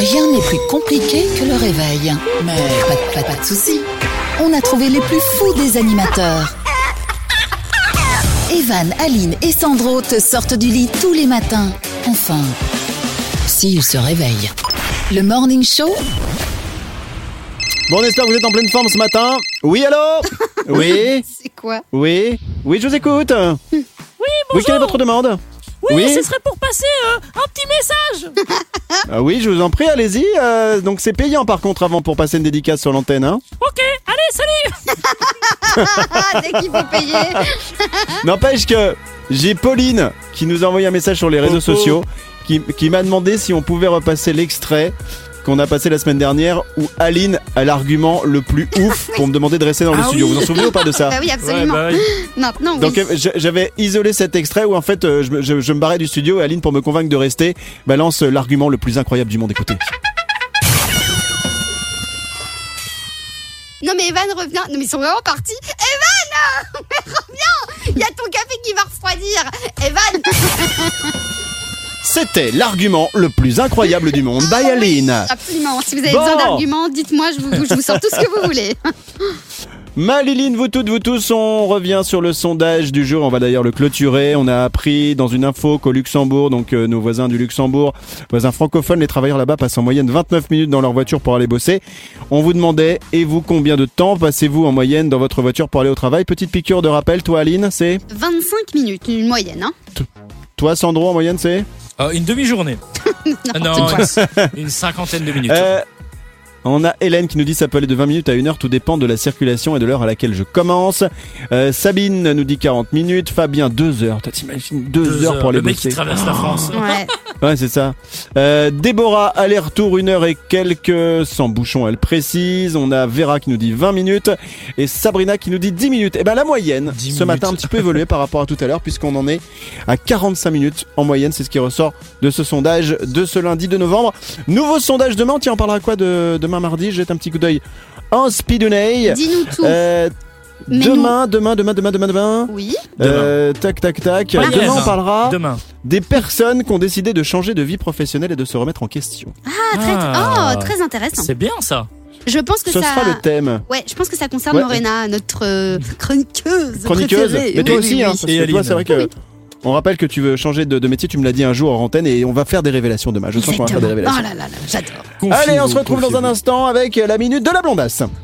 Rien n'est plus compliqué que le réveil. Mais pas de soucis. On a trouvé les plus fous des animateurs. Evan, Aline et Sandro te sortent du lit tous les matins. Enfin, s'ils se réveillent. Le Morning Show. Bon, on espère que vous êtes en pleine forme ce matin. Oui, allô? Oui? C'est quoi? Oui, je vous écoute. Oui, bonjour. Oui, quelle est votre demande? Oui, ce serait pour passer un petit message. Ah oui, je vous en prie, allez-y. Donc c'est payant par contre avant pour passer une dédicace sur l'antenne, hein? Ok, allez, salut. Dès qu'il faut payer. N'empêche que j'ai Pauline qui nous a envoyé un message sur les réseaux sociaux qui m'a demandé si on pouvait repasser l'extrait qu'on a passé la semaine dernière où Aline a l'argument le plus ouf pour me demander de rester dans le studio. Oui. Vous en souvenez ou pas de ça? Bah oui, absolument. Ouais, bah oui. Maintenant, oui. Donc j'avais isolé cet extrait où en fait je me barrais du studio et Aline, pour me convaincre de rester, balance l'argument le plus incroyable du monde. Écoutez. Non mais Evan revient. Non mais ils sont vraiment partis. Evan, mais reviens. Il y a ton café qui va refroidir. Evan. C'était l'argument le plus incroyable du monde. Bye Aline. Absolument. Si vous avez besoin d'arguments, dites-moi, je vous sors tout ce que vous voulez. Maliline, vous toutes, vous tous, on revient sur le sondage du jour. On va d'ailleurs le clôturer. On a appris dans une info qu'au Luxembourg, donc nos voisins du Luxembourg, voisins francophones, les travailleurs là-bas passent en moyenne 29 minutes dans leur voiture pour aller bosser. On vous demandait, et vous, combien de temps passez-vous en moyenne dans votre voiture pour aller au travail? Petite piqûre de rappel, toi Aline, c'est 25 minutes, une moyenne, hein. Toi Sandro, en moyenne c'est Une demi-journée. Non, une cinquantaine de minutes. On a Hélène qui nous dit ça peut aller de 20 minutes à 1 heure, tout dépend de la circulation et de l'heure à laquelle je commence. Sabine nous dit 40 minutes, Fabien 2 heures. Toi t'imagines 2 heures pour aller le mec bosser. qui traverse la France. Ouais. Ouais, c'est ça. Déborah, aller-retour 1 heure et quelques, sans bouchon, elle précise. On a Vera qui nous dit 20 minutes et Sabrina qui nous dit 10 minutes. Et ben la moyenne, 10 ce matin, un minutes. petit peu évolué par rapport à tout à l'heure, puisqu'on en est à 45 minutes en moyenne. C'est ce qui ressort de ce sondage de ce lundi 2 novembre. Nouveau sondage demain. Tiens, on parlera quoi de demain mardi? Jette un petit coup d'œil en speedonnay. Dis-nous tout. Mais Demain. Oui. Tac. Yes. Demain, on parlera Demain. des personnes qui ont décidé de changer de vie professionnelle et de se remettre en question. Très intéressant. C'est bien ça. Je pense que Ce ça. sera le thème. Ouais, je pense que ça concerne Ouais. Morena, notre chroniqueuse. Chroniqueuse. préférée. Mais toi Oui, aussi, oui, hein, oui. parce Et que toi, Aline. c'est vrai que. On rappelle que tu veux changer de métier, tu me l'as dit un jour en antenne et on va faire des révélations demain. Je sens qu'on va faire des Exactement. révélations. Oh là là, j'adore. Allez, on se Confiez-vous, retrouve dans un confiez-vous. instant avec la minute de la blondasse.